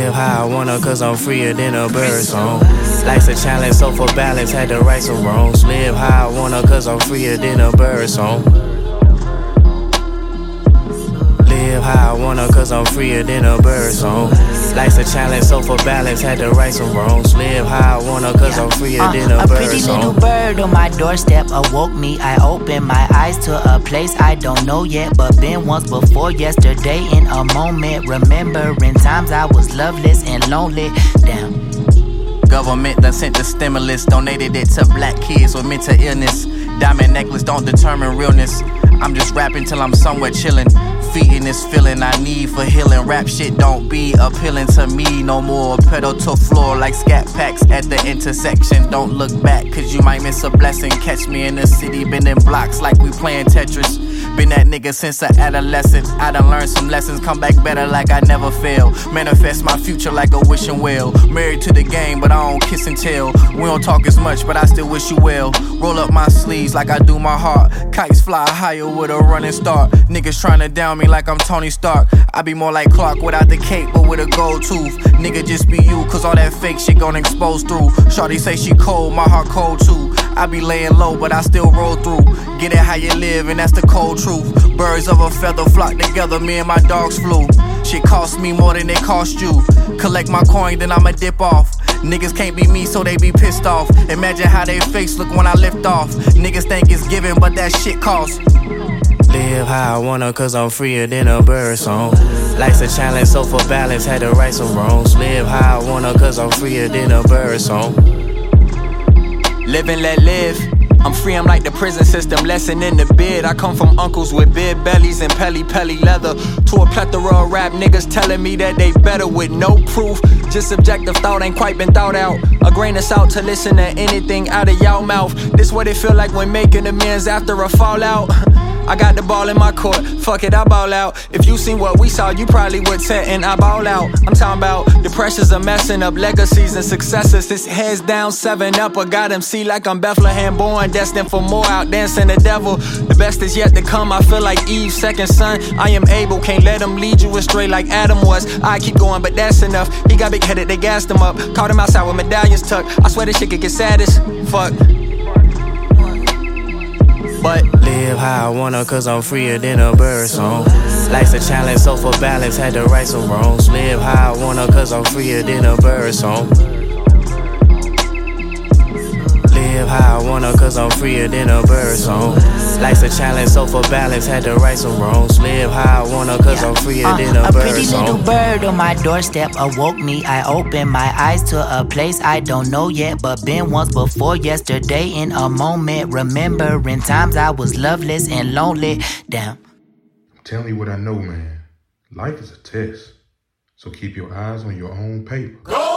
Live how I wanna, cause I'm freer than a bird song. Life's a challenge, so for balance, had to right some wrongs. Live how I wanna, cause I'm freer than a bird song. Live how I wanna, cause I'm freer than a bird song. Life's a challenge, so for balance, had to right some wrongs. Live how I wanna, cause I'm freer than a bird song. A pretty little bird on my doorstep awoke me. I opened my eyes to a place I don't know yet, but been once before yesterday in a moment. Remembering times I was loveless and lonely. Damn. Government done sent the stimulus, donated it to black kids with mental illness. Diamond necklace don't determine realness. I'm just rapping till I'm somewhere chillin', feeding this feeling I need for healing. Rap shit don't be appealing to me no more. Pedal to floor like scat packs at the intersection. Don't look back, cause you might miss a blessing. Catch me in the city, bending blocks like we playing Tetris. Been that nigga since a adolescent. I done learned some lessons, come back better like I never failed. Manifest my future like a wishing well. Married to the game, but I don't kiss and tell. We don't talk as much, but I still wish you well. Roll up my sleeves like I do my heart. Kites fly higher with a running start. Niggas tryna down me like I'm Tony Stark. I be more like Clark without the cape, but with a gold tooth. Nigga just be you, cause all that fake shit gon' expose through. Shawty say she cold, my heart cold too. I be laying low, but I still roll through. Get it how you live, and that's the cold truth. Birds of a feather flock together, me and my dogs flew. Shit cost me more than it cost you. Collect my coin, then I'ma dip off. Niggas can't be me, so they be pissed off. Imagine how they face look when I lift off. Niggas think it's given, but that shit costs. Live how I wanna, cause I'm freer than a bird song. Life's a challenge, so for balance, had to right some wrongs. Live how I wanna, cause I'm freer than a bird song. Live and let live. I'm free, I'm like the prison system, lesson in the bid. I come from uncles with big bellies and pelly leather. To a plethora of rap niggas telling me that they better with no proof. Just subjective thought ain't quite been thought out. A grain of salt to listen to anything out of y'all mouth. This what it feel like when making amends after a fallout. I got the ball in my court, fuck it, I ball out. If you seen what we saw, you probably would say, and I ball out. I'm talking about the pressures of messing up legacies and successes. This heads down, 7 up, I got MC like I'm Bethlehem born, destined for more, out dancing the devil. The best is yet to come, I feel like Eve's second son. I am able, can't let him lead you astray like Adam was. I keep going, but that's enough. He got big headed, they gassed him up. Caught him outside with medallions tucked. I swear this shit could get sad as fuck. But live how I wanna, cause I'm freer than a bird song. Life's a challenge, so for balance, had to right some wrongs. Live how I wanna, cause I'm freer than a bird song. Live how I wanna, cause I'm freer than a bird song. Life's a challenge, so for balance, had to right some wrongs. Live how I wanna, cause I'm freer than a bird song. A pretty little bird on my doorstep awoke me. I opened my eyes to a place I don't know yet, but been once before yesterday in a moment. Remembering times I was loveless and lonely. Damn. I'm telling you what I know, man. Life is a test. So keep your eyes on your own paper. Go!